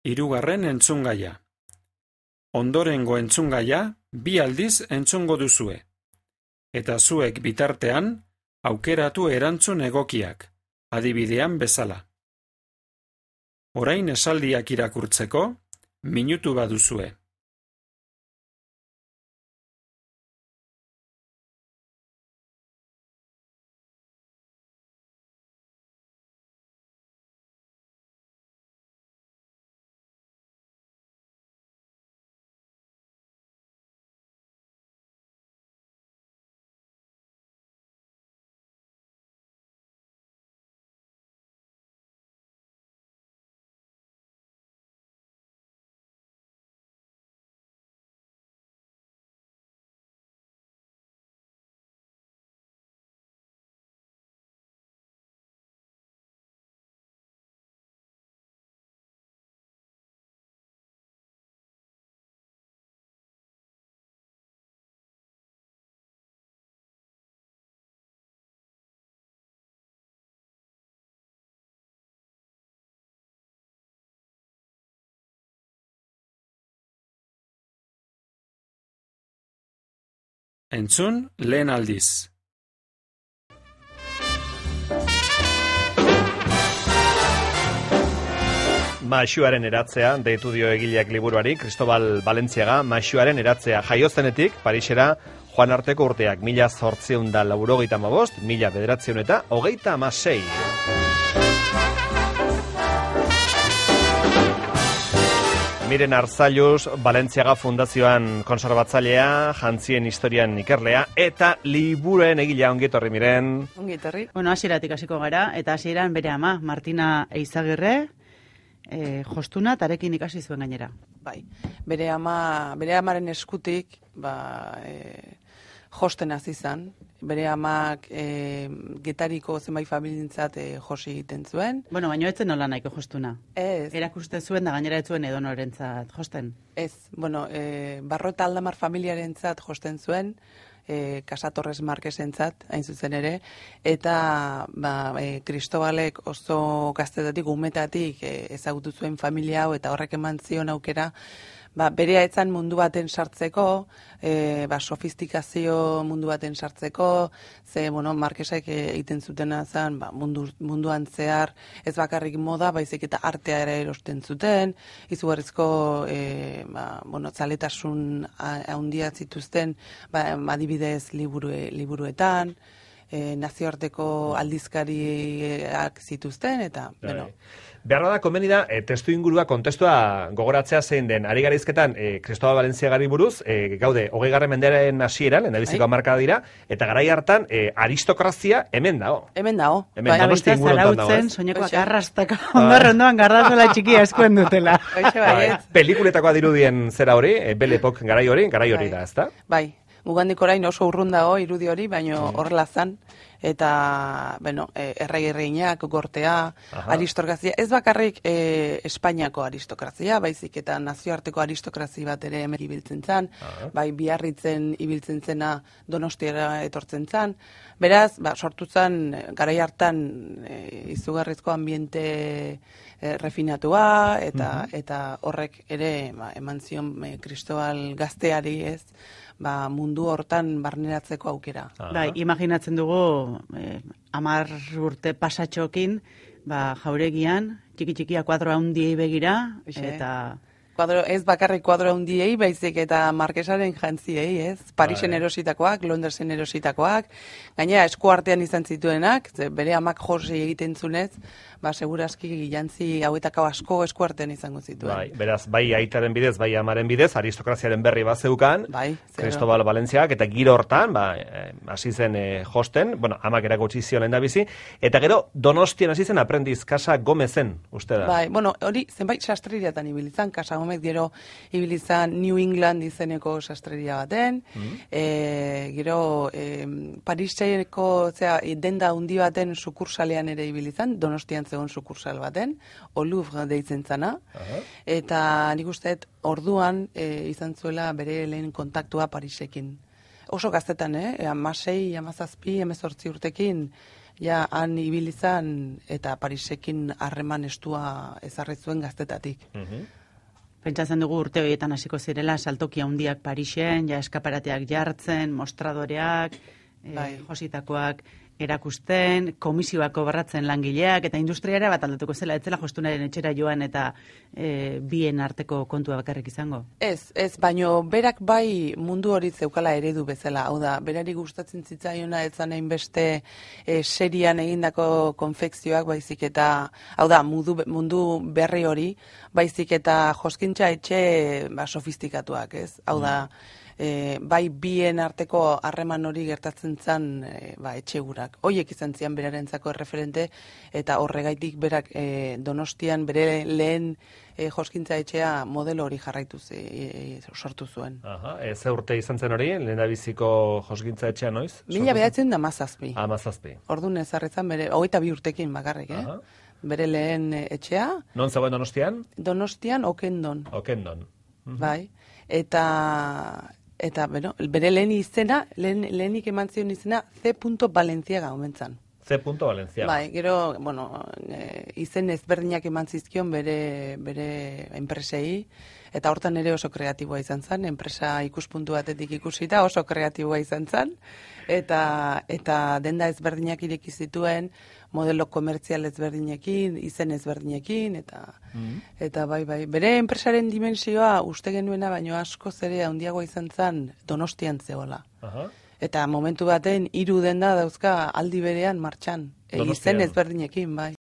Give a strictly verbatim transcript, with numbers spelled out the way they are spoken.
hirugarren entzungaia. Ondorengo entzungaia bi aldiz entzungo duzue. Eta zuek bitartean aukeratu erantzun egokiak, adibidean bezala. Orain esaldiak irakurtzeko, minutu baduzue. Entzun lehen aldiz. Maisuaren eratzea, deitu dio egileak liburuari, Cristobal Valentziaga, Maisuaren eratzea jaiozenetik, Parisera, joan arteko urteak, mila zortziehun da laurogeita hamabost, mila bederatziehun eta hogeita hamasei. Miren Arzallus, Valentziaga Fundazioan konserbatzailea, jantzien historian ikerlea, eta liburuen egilea. Ongi etorri, Miren. Ongi etorri. Bueno, hasieratik hasiko gara, eta hasieran bere ama, Martina Eizagirre, e, jostuna, tarekin ikasi zuen gainera. Bai, bere ama, bere amaren eskutik, ba, e, josten hasi izan. Bere amak e, Getariko zenbait familientzat e, josi egiten zuen. Bueno, baina etzen nola nahiko jostuna. Ez. Erakusten zuen da gainera ez zuen edonorentzat josten. Ez, bueno, e, Barro eta Aldamar familiarentzat josten zuen, e, Casatorres Marquesentzat, hain zuzen ere, eta ba, e, Cristobalek oso gaztetatik, umetatik e, ezagutu zuen familia hau, eta horrek eman zion aukera, ba, berea etzan mundu baten sartzeko, e, ba, sofistikazio mundu baten sartzeko, ze, bueno, Marquesek egiten zutena zen, ba, mundu, munduan zehar, ez bakarrik moda, baizik eta artea ere erosten zuten, izugarrizko, e, ba, bueno, zaletasun handia zituzten, ba, adibidez liburu, liburuetan, e, nazioarteko aldizkariak zituzten, eta, Dai. bueno, Beharra da, komeni da, e, testu ingurua, kontestua gogoratzea zein den. Ari garizketan, e, Cristobal Valentziagari buruz, e, gaude, hogei garren mendearen hasieran, lehendabiziko hamarkada dira, eta garai hartan, e, aristokrazia hemen dago. hemen dago. Hemen Bai, Donosti abitza inguruetan dago, zarautzen, ez? soinekoak Hoxe. arrastaka, ondarro ondoan gardazola txikia eskuen dutela. Hoxe bai, Bai, ez? pelikuletakoa dirudien zera hori, e, Belepok garai hori, garai hori Bai. da, ezta? Bai, gugandik orain oso urrun dago irudi hori, baino horrela zan, eta, bueno, e, errege-erreinak, gortea, Aha. aristokrazia, ez bakarrik e, Espainiako aristokrazia, baizik eta nazioarteko aristokrazia bat ere hemen ibiltzen zan, Aha. bai Biarritzen ibiltzen zena Donostiara etortzen zan, beraz, ba, sortu zan, garai hartan e, izugarrizko ambiente e, refinatua, eta, eta horrek ere ba, eman zion e, Cristobal gazteari, ez, ba, mundu hortan barneratzeko aukera. Aha. Bai, imaginatzen dugu, eh, amar urte pasatxokin, ba, jauregian, txiki-txikia kuadro handiei begira, Hoxe. eta... Kuadro, ez bakarrik kuadro handiei, baizik eta Marquesaren jantziei, ez? Parisen Bai. erositakoak, Londresen erositakoak, gainera esku artean izan zituenak, ze bere amak josi egiten zunez, ba, segurazki jantzi hauetako asko esku artean izango zituen. Bai, beraz, bai aitaren bidez, bai amaren bidez, aristokraziaren berri bat zeukan, Bai, zero. Cristobal Valentziak, eta giro hortan, ba, eh, hasi zen eh, josten, bueno, amak erakutsi zion lehendabizi, eta gero Donostian hasi zen aprendiz, Casa Gomezen, uste da. Bai, bueno, hori zenbait sastreriatan ibilizan, Casa Gomez gero ibilizan New England izeneko sastreria baten, e, gero e, Pariseko zera, denda handi baten sukursalean ere ibilizan, Donostian zegoen sukursal baten, O Louvre deitzen zana, Aha. eta nik uste dut orduan e, izan zuela bere lehen kontaktua Parisekin. Oso gaztetan, eh? Amasei, amazazpi, emezortzi urtekin, ja han ibilizan eta Parisekin harreman estua ezarri zuen gaztetatik. Pentsatzen dugu urte horietan hasiko zirela, saltoki handiak Parisen, ja eskaparateak jartzen, mostradoreak, bai. e, jositakoak erakusten, komisioak kobratzen langileak, eta industriara bat aldatuko zela, etzela jostunaren etxera joan eta e, bien arteko kontua bakarrik izango. Ez, ez, baino berak bai mundu hori zeukala eredu bezala, hau da, berari gustatzen zitzaiona ez zanain beste e, serian egindako konfekzioak baizik eta, hau da, mundu, mundu berri hori, baizik eta joskintza etxe ba, sofistikatuak, ez? Hau da, E, bai bien arteko harreman hori gertatzen zen e, ba, etxegurak. Hoiek izan zian berarentzako erreferente eta horregaitik berak e, Donostian bere lehen e, joskintza etxea modelo hori jarraituz e, e, sortu zuen. Aha, e, ze urte izan zen hori, lehendabiziko joskintza etxea noiz? Mila behatzen da mazazpi. Ah, mazazpi. Orduan ezarritzen bere, hogeita bi urtekin bakarrik, eh? Aha. Bere lehen e, etxea. Non zegoen Donostian? Donostian Okendon. Okendon. Mhm. Bai. Eta... Eta, bueno, bere lehen izena, lehen, lehenik eman zion izena, C. Valenciaga omentzan. C. Valenciaga. Bai, gero, bueno, e, izen ezberdinak eman zizkion bere, bere enpresei, eta hortan ere oso kreatiboa izan zen, enpresa ikuspuntu batetik ikusita oso kreatiboa izan zen, eta, eta denda ezberdinak ireki zituen, modelo komertzial ezberdinekin, izen ezberdinekin, eta mm. eta bai, bai. Bere enpresaren dimensioa uste genuena, baino asko ere handiagoa izan zen Donostian zegoela. Aha. Eta momentu baten hiru denda dauzka aldi berean martxan. E, izen ezberdinekin, bai.